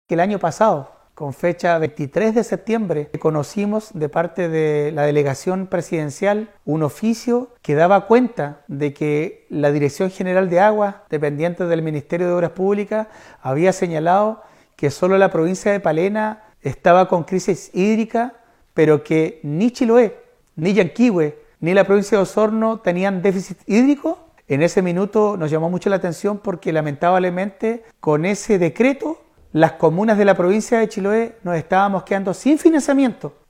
que el año pasado, con fecha 23 de septiembre, conocimos de parte de la delegación presidencial un oficio que daba cuenta de que la Dirección General de Aguas, dependiente del Ministerio de Obras Públicas, había señalado que solo la provincia de Palena estaba con crisis hídrica, pero que ni Chiloé, ni Yanquihue, ni la provincia de Osorno tenían déficit hídrico. En ese minuto nos llamó mucho la atención porque lamentablemente con ese decreto las comunas de la provincia de Chiloé nos estábamos quedando sin financiamiento.